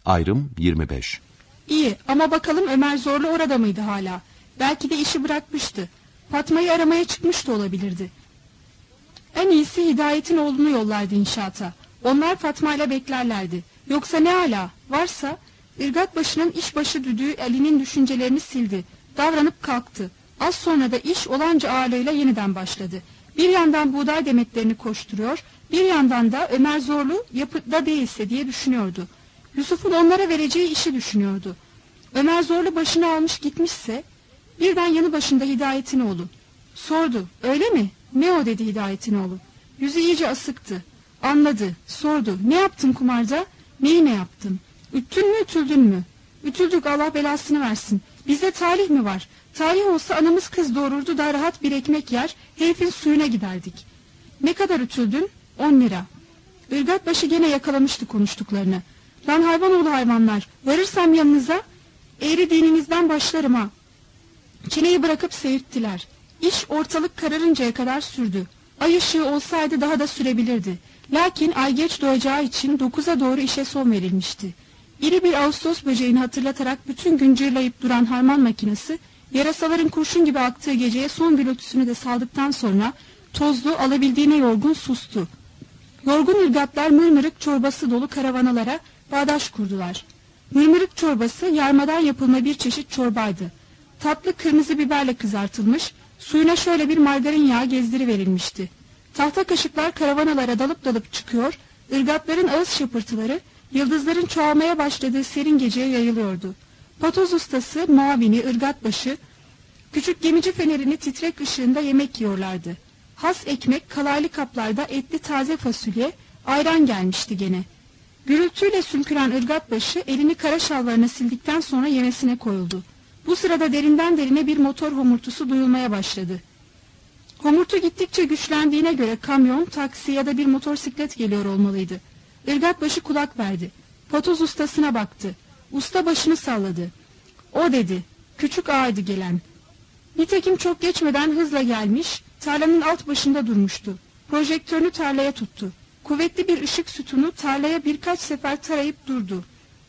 Ayrım 25. İyi ama bakalım Ömer Zorlu orada mıydı hala? Belki de işi bırakmıştı. Fatma'yı aramaya çıkmış da olabilirdi. En iyisi Hidayet'in oğlunu yollardı inşaata. Onlar Fatma'yla beklerlerdi. Yoksa ne hala? Varsa ırgat başının işbaşı düdüğü Ali'nin düşüncelerini sildi. Davranıp kalktı. Az sonra da iş olanca ağırlığıyla yeniden başladı. Bir yandan buğday demetlerini koşturuyor, bir yandan da Ömer Zorlu yapıda değilse diye düşünüyordu. Yusuf'un onlara vereceği işi düşünüyordu. Ömer Zorlu başını almış gitmişse, birden yanı başında Hidayet'in oğlu. Sordu, öyle mi? Ne o dedi Hidayet'in oğlu. Yüzü iyice asıktı. Anladı, sordu. Ne yaptın kumarda? Neyi ne yaptım? Üttün mü ütüldün mü? Ütüldük, Allah belasını versin. Bizde talih mi var? Talih olsa anamız kız doğururdu da rahat bir ekmek yer, herifin suyuna giderdik. Ne kadar ütüldün? 10 lira. Irgatbaşı gene yakalamıştı konuştuklarını. Ben hayvanoğlu hayvanlar, varırsam yanınıza eğri dininizden başlarım ha. Çeneyi bırakıp seyirttiler. İş ortalık kararıncaya kadar sürdü. Ay ışığı olsaydı daha da sürebilirdi. Lakin ay geç doğacağı için 9'a doğru işe son verilmişti. İri bir Ağustos böceğini hatırlatarak bütün gün cırlayıp duran harman makinesi, yarasaların kurşun gibi aktığı geceye son gürültüsünü de saldıktan sonra tozlu, alabildiğine yorgun sustu. Yorgun ırgatlar mırmırık çorbası dolu karavanalara bağdaş kurdular. Mırmırık çorbası yarmadan yapılma bir çeşit çorbaydı. Tatlı kırmızı biberle kızartılmış, suyuna şöyle bir margarin yağı gezdiriverilmişti. Tahta kaşıklar karavanalara dalıp dalıp çıkıyor, ırgatların ağız şapırtıları, yıldızların çoğalmaya başladığı serin geceye yayılıyordu. Patoz ustası, muavini, ırgatbaşı, küçük gemici fenerini titrek ışığında yemek yiyorlardı. Has ekmek, kalaylı kaplarda etli taze fasulye, ayran gelmişti gene. Gürültüyle sümküren ırgatbaşı elini kara şalvarına sildikten sonra yemesine koyuldu. Bu sırada derinden derine bir motor homurtusu duyulmaya başladı. Homurtu gittikçe güçlendiğine göre kamyon, taksi ya da bir motosiklet geliyor olmalıydı. Irgatbaşı kulak verdi. Patoz ustasına baktı. Usta başını salladı. O dedi. Küçük ağaydı gelen. Nitekim çok geçmeden hızla gelmiş, tarlanın alt başında durmuştu. Projektörünü tarlaya tuttu. Kuvvetli bir ışık sütunu tarlaya birkaç sefer tarayıp durdu.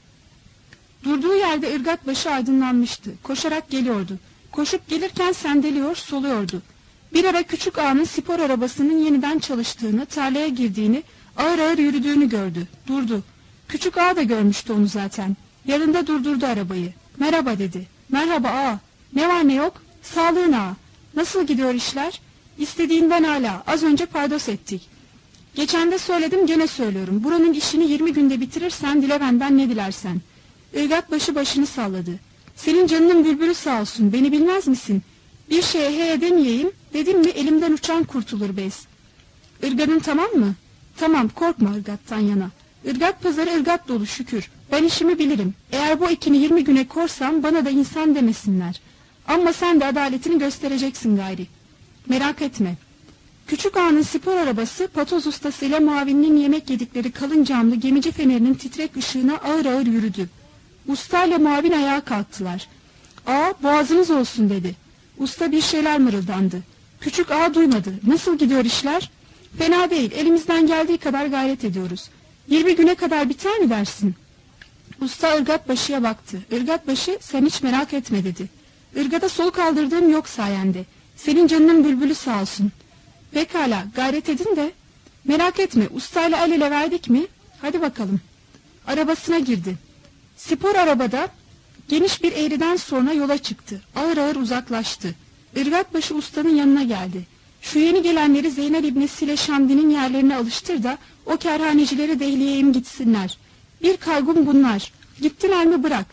Durduğu yerde ırgatbaşı aydınlanmıştı. Koşarak geliyordu. Koşup gelirken sendeliyor, soluyordu. Bir ara küçük ağanın spor arabasının yeniden çalıştığını, tarlaya girdiğini, ağır ağır yürüdüğünü gördü. Durdu. Küçük ağa da görmüştü onu zaten. Yanında durdurdu arabayı. Merhaba dedi. Merhaba ağa. Ne var ne yok? Sağlığın ağa. Nasıl gidiyor işler? İstediğinden hala. Az önce paydos ettik. Geçen de söyledim gene söylüyorum. Buranın işini 20 günde bitirirsen dile benden ne dilersen. Irgatbaşı başını salladı. Senin canının bülbülü sağ olsun. Beni bilmez misin? Bir şeye he demeyeyim. Dedim mi elimden uçan kurtulur bez. Irgadın tamam mı? Tamam, korkma ırgattan yana. Irgat pazarı ırgat dolu şükür. Ben işimi bilirim. Eğer bu ekini 20 güne korsam bana da insan demesinler. Ama sen de adaletini göstereceksin gayri. Merak etme. Küçük ağanın spor arabası patoz ustasıyla muavininin yemek yedikleri kalın camlı gemici fenerinin titrek ışığına ağır ağır yürüdü. Ustayla muavin ayağa kalktılar. Ağa boğazınız olsun dedi. Usta bir şeyler mırıldandı. Küçük ağa duymadı. Nasıl gidiyor işler? Fena değil. Elimizden geldiği kadar gayret ediyoruz. 20 güne kadar biter mi dersin? Usta ırgatbaşıya baktı. Irgatbaşı sen hiç merak etme dedi. Irgada sol kaldırdığım yok sayende. Senin canının bülbülü sağ olsun. Pekala gayret edin de. Merak etme ustayla el ele verdik mi? Hadi bakalım. Arabasına girdi. Spor arabada geniş bir eğriden sonra yola çıktı. Ağır ağır uzaklaştı. Irgatbaşı ustanın yanına geldi. Şu yeni gelenleri Zeynel İbnesiyle Şamdi'nin yerlerine alıştır da o kerhanecileri dehleyeyim gitsinler. Bir kaygım bunlar. Gittiler mi bırak.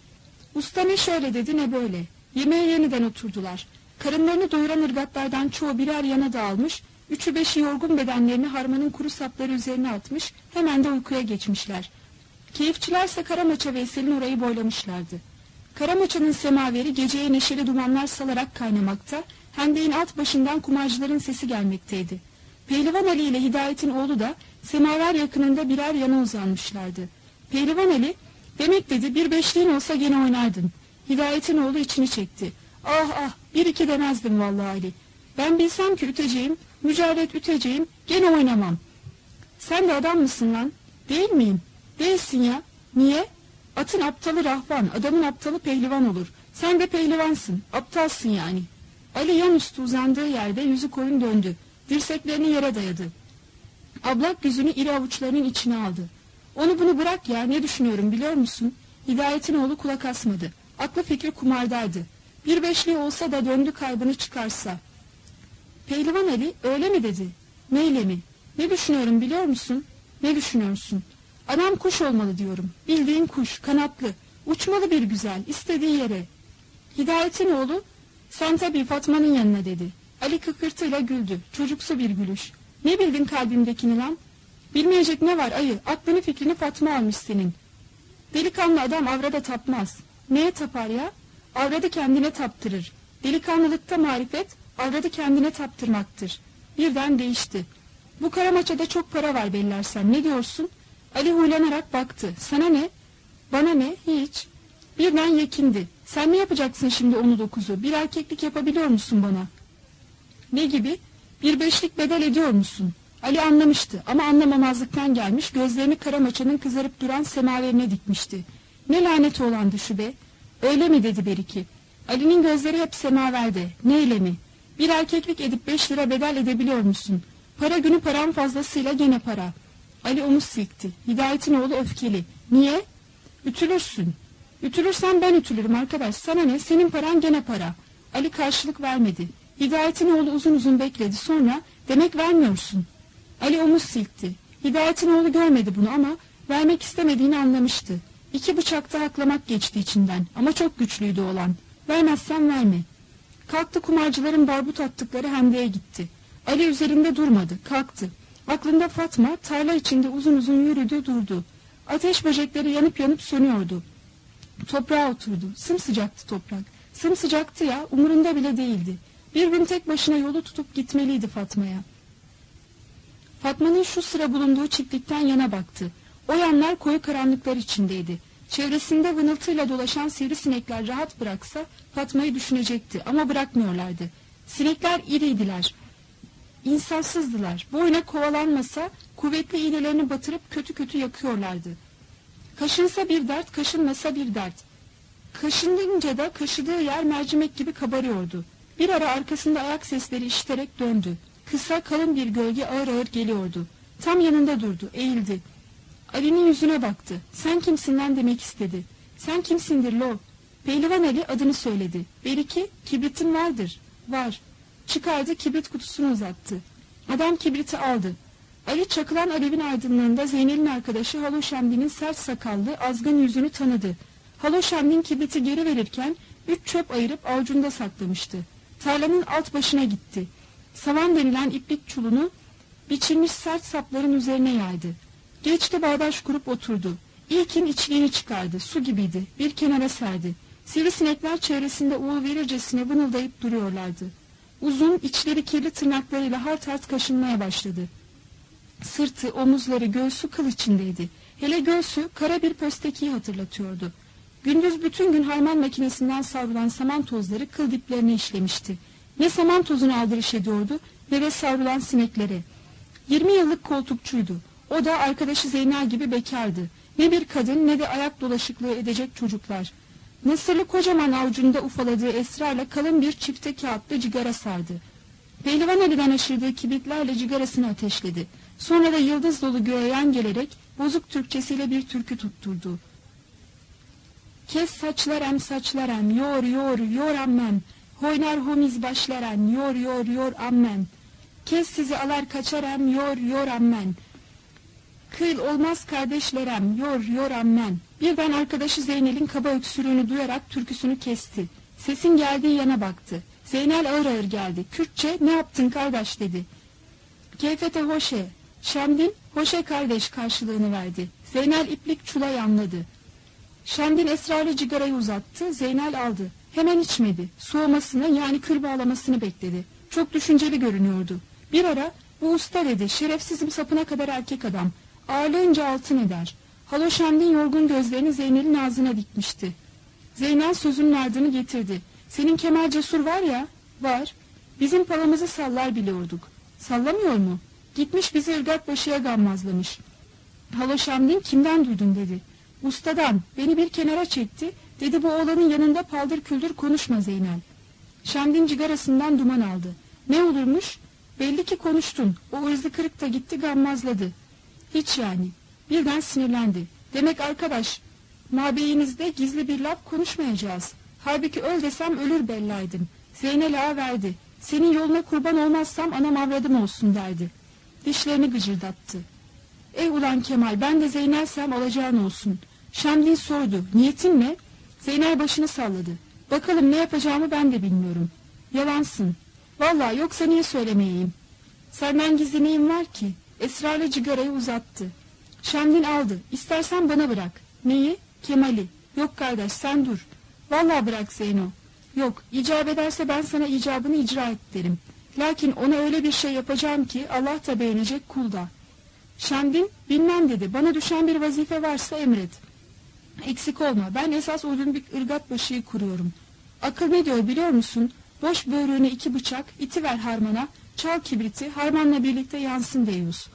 Usta ne şöyle dedi ne böyle. Yemeğe yeniden oturdular. Karınlarını doyuran ırgatlardan çoğu birer yana dağılmış, üçü beşi yorgun bedenlerini harmanın kuru sapları üzerine atmış, hemen de uykuya geçmişler. Keyifçilerse Karamaça Veysel'in orayı boylamışlardı. Karamaça'nın semaveri geceye neşeli dumanlar salarak kaynamakta, hendeğin alt başından kumarcıların sesi gelmekteydi. Pehlivan Ali ile Hidayet'in oğlu da semaver yakınında birer yana uzanmışlardı. Pehlivan Ali, demek dedi bir beşliğin olsa gene oynardın. Hidayet'in oğlu içini çekti. Ah ah, bir iki demezdim vallahi Ali. Ben bilsem ki üteceğim, mücadele üteceğim, gene oynamam. Sen de adam mısın lan? Değil miyim? Değilsin ya. Niye? Atın aptalı rahvan, adamın aptalı pehlivan olur. Sen de pehlivansın, aptalsın yani. Ali yan üstü uzandığı yerde yüzü koyun döndü. Dirseklerini yere dayadı. Ablak yüzünü iri avuçlarının içine aldı. Onu bunu bırak ya, ne düşünüyorum biliyor musun? Hidayet'in oğlu kulak asmadı. Aklı fikri kumardaydı. Bir beşliği olsa da döndü kaybını çıkarsa. Pehlivan Ali öyle mi dedi? Neyle mi? Ne düşünüyorum biliyor musun? Ne düşünüyorsun? Adam kuş olmalı diyorum. Bildiğin kuş, kanatlı. Uçmalı bir güzel, istediği yere. Hidayet'in oğlu, sen tabii Fatma'nın yanına dedi. Ali kıkırtıyla güldü. Çocuksu bir gülüş. Ne bildin kalbimdekini lan? Bilmeyecek ne var ayı? Aklını fikrini Fatma almış senin. Delikanlı adam avrada tapmaz. Neye tapar ya? Avradı kendine taptırır. Delikanlılıkta marifet, avradı kendine taptırmaktır. Birden değişti. Bu karamaçada çok para var bellersen. Ne diyorsun? Ali huylanarak baktı. Sana ne? Bana ne? Hiç. Birden yekindi. Sen ne yapacaksın şimdi 10'u 9'u? Bir erkeklik yapabiliyor musun bana? Ne gibi? Bir beşlik bedel ediyor musun? Ali anlamıştı ama anlamamazlıktan gelmiş, gözlerini karamaçanın kızarıp duran semaverine dikmişti. Ne laneti olandı şu be? Öyle mi dedi beriki? Ali'nin gözleri hep semaverde. Neyle mi? Bir erkeklik edip 5 lira bedel edebiliyor musun? Para günü param fazlasıyla gene para. Ali omuz silkti. Hidayet'in oğlu öfkeli. Niye? Ütülürsün. Ütülürsen ben ütülürüm arkadaş. Sana ne? Senin paran gene para. Ali karşılık vermedi. Hidayet'in oğlu uzun uzun bekledi. Sonra demek vermiyorsun. Ali omuz silkti. Hidayet'in oğlu görmedi bunu ama vermek istemediğini anlamıştı. 2 bıçakta haklamak geçti içinden ama çok güçlüydü olan. Vermezsen verme. Kalktı, kumarcıların barbut attıkları hendeye gitti. Ali üzerinde durmadı, kalktı. Aklında Fatma tarla içinde uzun uzun yürüdü durdu. Ateş böcekleri yanıp yanıp sönüyordu. Toprağa oturdu. Sımsıcaktı toprak. Sımsıcaktı ya, umurunda bile değildi. Bir gün tek başına yolu tutup gitmeliydi Fatma'ya. Fatma'nın şu sıra bulunduğu çiftlikten yana baktı. O yanlar koyu karanlıklar içindeydi. Çevresinde vınıltıyla dolaşan sivrisinekler rahat bıraksa Fatma'yı düşünecekti ama bırakmıyorlardı. Sinekler iriydiler. İnsafsızdılar. Boyuna kovalanmasa kuvvetli iğnelerini batırıp kötü kötü yakıyorlardı. Kaşınsa bir dert, kaşınmasa bir dert. Kaşınınca da kaşıdığı yer mercimek gibi kabarıyordu. Bir ara arkasında ayak sesleri işiterek döndü. Kısa kalın bir gölge ağır ağır geliyordu. Tam yanında durdu, eğildi. Ali'nin yüzüne baktı. Sen kimsin lan demek istedi. Sen kimsindir lo? Pehlivan Ali adını söyledi. Beriki, kibritin vardır. Var. Çıkardı, kibrit kutusunu uzattı. Adam kibriti aldı. Ali çakılan alevin aydınlığında Zeynel'in arkadaşı Halo Şemdin'in sert sakallı, azgın yüzünü tanıdı. Halo Şemdin kibriti geri verirken 3 çöp ayırıp avucunda saklamıştı. Tarlanın alt başına gitti. Savan denilen iplik çulunu biçilmiş sert sapların üzerine yaydı. Geçti, bağdaş kurup oturdu. İlkin içliğini çıkardı, su gibiydi, bir kenara serdi. Sivrisinekler çevresinde uğul verircesine vınıldayıp duruyorlardı. Uzun, içleri kirli tırnaklarıyla hart hart kaşınmaya başladı. Sırtı, omuzları, göğsü kıl içindeydi. Hele göğsü kara bir pöstekiyi hatırlatıyordu. Gündüz bütün gün harman makinesinden savrulan saman tozları kıl diplerine işlemişti. Ne saman tozunu aldırış ediyordu ne de savrulan sineklere. 20 yıllık koltukçuydu. O da arkadaşı Zeynel gibi bekardı. Ne bir kadın ne de ayak dolaşıklığı edecek çocuklar. Nasırlı kocaman avucunda ufaladığı esrarla kalın bir çifte kağıtlı cigara sardı. Pehlivan Ali'den aşırdığı kibritlerle cigarasını ateşledi. Sonra da yıldız dolu göğe yan gelerek bozuk Türkçesiyle bir türkü tutturdu. Kes saçlarem saçlarem, yor yor yor ammem. Hoynar homiz başlarem, yor yor yor ammem. Kes sizi alar kaçarem, yor yor ammen. Kıl olmaz kardeşlerem, yor yor ammen. Birden arkadaşı Zeynel'in kaba öksürüğünü duyarak türküsünü kesti. Sesin geldiği yana baktı. Zeynel ağır ağır geldi. Kürtçe ne yaptın kardeş dedi. Keyfete hoşe. Şemdin hoşe kardeş karşılığını verdi. Zeynel iplik çula yanladı. Şemdin esrarlı cigarayı uzattı. Zeynel aldı. Hemen içmedi. Soğumasını yani kır bağlamasını bekledi. Çok düşünceli görünüyordu. Bir ara bu usta dedi. Şerefsizim sapına kadar erkek adam. Ağırlığınca altın eder. Halo Şemdin yorgun gözlerini Zeynel'in ağzına dikmişti. Zeynel sözünün ardını getirdi. Senin Kemal Cesur var ya? Var. Bizim palamızı sallar biliyorduk. Sallamıyor mu? Gitmiş bizi Irgatbaşı'ya gammazlamış. Halo Şemdin kimden duydun dedi. Ustadan beni bir kenara çekti. Dedi bu oğlanın yanında paldır küldür konuşma Zeynel. Şam'din cigarasından duman aldı. Ne olurmuş? Belli ki konuştun. O ırzı kırık da gitti gammazladı. Hiç yani. Birden sinirlendi. Demek arkadaş, mabeyinizde gizli bir laf konuşmayacağız. Halbuki öl desem ölür bellaydım. Zeynel ağa verdi. Senin yoluna kurban olmazsam anam avradım olsun derdi. Dişlerini gıcırdattı. Ey ulan Kemal, ben de Zeynelsem alacağın olsun. Şamdin sordu. Niyetin ne? Zeynel başını salladı. Bakalım ne yapacağımı ben de bilmiyorum. Yalansın. Vallahi yoksa niye söylemeyeyim? Senden gizli neyim var ki? Esrarla cigarayı uzattı. Şamdin aldı. İstersen bana bırak. Neyi? Kemal'i. Yok kardeş sen dur. Vallahi bırak Zeyno. Yok, icap ederse ben sana icabını icra et derim. Lakin ona öyle bir şey yapacağım ki Allah da beğenecek, kul da. Şamdin bilmem dedi. Bana düşen bir vazife varsa emret. Eksik olma. Ben esas odun bir ırgat başıyı kuruyorum. Akıl ne diyor biliyor musun? Boş böğrüğüne 2 bıçak, itiver harmana, çal kibriti, harmanla birlikte yansın deyus.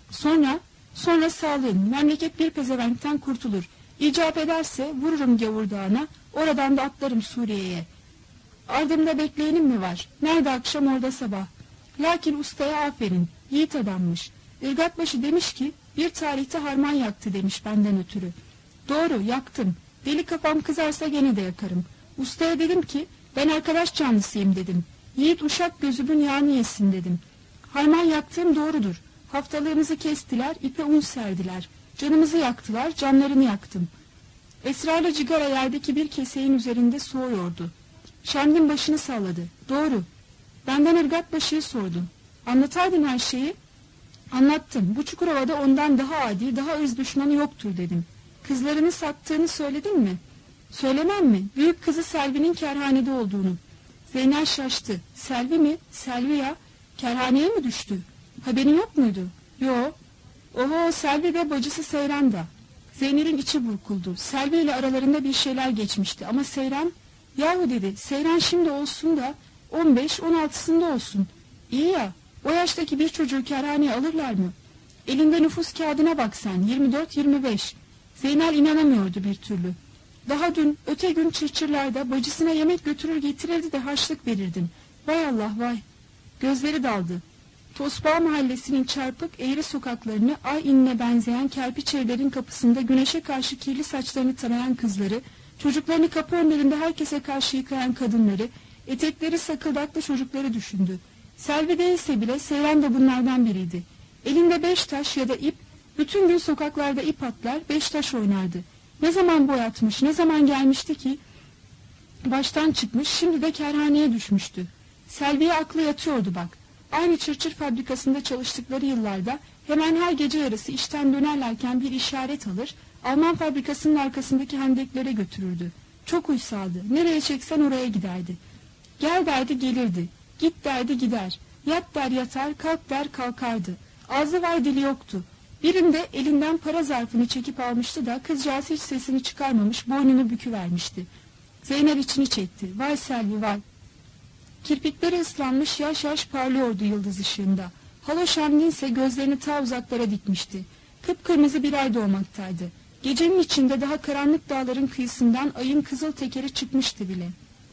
Sonra sağlığın, memleket bir pezevenkten kurtulur. İcap ederse vururum gavurdağına, oradan da atlarım Suriye'ye. Ardımda bekleyenim mi var? Nerede akşam orada sabah. Lakin ustaya aferin, yiğit adammış. Irgatbaşı demiş ki, bir tarihte harman yaktı demiş benden ötürü. Doğru, yaktım. Deli kafam kızarsa gene de yakarım. Ustaya dedim ki, ben arkadaş canlısıyım dedim. Yiğit uşak gözümün yağını yesin dedim. Harman yaktığım doğrudur. Haftalığımızı kestiler, ipe un serdiler. Canımızı yaktılar, canlarını yaktım. Esrarla cigara yerdeki bir keseğin üzerinde soğuyordu. Şamdin başını salladı. Doğru. Benden ırgatbaşıyı sordun. Anlataydın her şeyi. Anlattım. Bu Çukurova'da ondan daha adi, daha ırz düşmanı yoktur dedim. Kızlarını sattığını söyledin mi? Söylemem mi? Büyük kızı Selvi'nin kerhanede olduğunu. Zeynel şaştı. Selvi mi? Selvi ya. Kerhaneye mi düştü? Haberin yok muydu? Yo. Oho, Selvi ve bacısı Seyran da. Zeynel'in içi burkuldu. Selvi ile aralarında bir şeyler geçmişti ama Seyran... Yahu dedi, Seyran şimdi olsun da 15-16'sında olsun. İyi ya, o yaştaki bir çocuğu kerhaneye alırlar mı? Elinde nüfus kağıdına bak sen, 24-25. Zeynel inanamıyordu bir türlü. Daha dün, öte gün çırçırlarda bacısına yemek götürür getirirdi de harçlık verirdim. Vay Allah vay. Gözleri daldı. Tosbağa mahallesinin çarpık eğri sokaklarını ay inine benzeyen kerpiç evlerin kapısında güneşe karşı kirli saçlarını tarayan kızları, çocuklarını kapı önlerinde herkese karşı yıkayan kadınları, etekleri sakıldaklı çocukları düşündü. Selvi değilse bile Seyran da bunlardan biriydi. Elinde 5 taş ya da ip, bütün gün sokaklarda ip atlar, 5 taş oynardı. Ne zaman boyatmış, ne zaman gelmişti ki baştan çıkmış, şimdi de kerhaneye düşmüştü. Selvi'ye aklı yatıyordu bak. Aynı çırçır fabrikasında çalıştıkları yıllarda hemen her gece yarısı işten dönerlerken bir işaret alır, Alman fabrikasının arkasındaki hendeklere götürürdü. Çok uysaldı. Nereye çeksen oraya giderdi. Gel derdi gelirdi. Git derdi gider. Yat der yatar, kalk der kalkardı. Ağzı var dili yoktu. Birinde elinden para zarfını çekip almıştı da kızcağız hiç sesini çıkarmamış, boynunu büküvermişti. Zeynep içini çekti. Vay Selvi vay. Kirpikleri ıslanmış, yaş yaş parlıyordu yıldız ışığında. Halo Şamdin ise gözlerini ta uzaklara dikmişti. Kıpkırmızı bir ay doğmaktaydı. Gecenin içinde daha karanlık dağların kıyısından ayın kızıl tekeri çıkmıştı bile.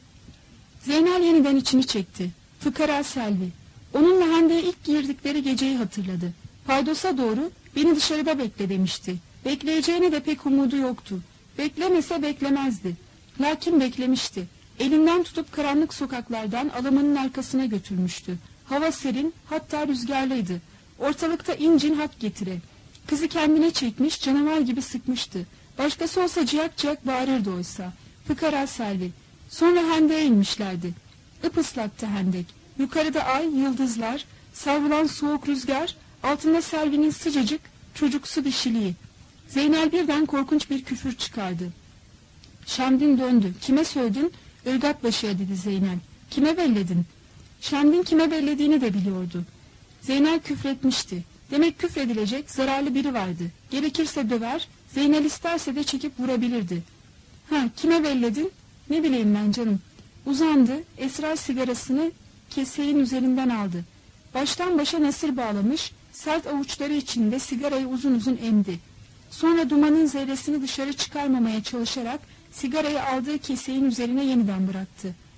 Zeynel yeniden içini çekti. Fıkara Selvi. Onunla Hande'ye ilk girdikleri geceyi hatırladı. Paydos'a doğru beni dışarıda bekle demişti. Bekleyeceğine de pek umudu yoktu. Beklemese beklemezdi. Lakin beklemişti. Elinden tutup karanlık sokaklardan alamanın arkasına götürmüştü. Hava serin, hatta rüzgarlıydı. Ortalıkta incin hak getire. Kızı kendine çekmiş, canavar gibi sıkmıştı. Başkası olsa ciyak ciyak bağırırdı oysa. Fıkara Selvi. Sonra hendeye inmişlerdi. Ipıslaktı hendek. Yukarıda ay, yıldızlar, savrulan soğuk rüzgar, altında Selvi'nin sıcacık, çocuksu dişiliği. Zeynel birden korkunç bir küfür çıkardı. Şamdin döndü. Kime söyledin? Irgatbaşı'ya dedi Zeynel. Kime belledin? Şamdin kime bellediğini de biliyordu. Zeynel küfretmişti. Demek küfredilecek zararlı biri vardı. Gerekirse döver, Zeynel isterse de çekip vurabilirdi. Ha, kime belledin? Ne bileyim ben canım. Uzandı, esrar sigarasını keseğin üzerinden aldı. Baştan başa nasır bağlamış, sert avuçları içinde sigarayı uzun uzun emdi. Sonra dumanın zerresini dışarı çıkarmamaya çalışarak sigarayı aldığı keseğin üzerine yeniden bıraktı.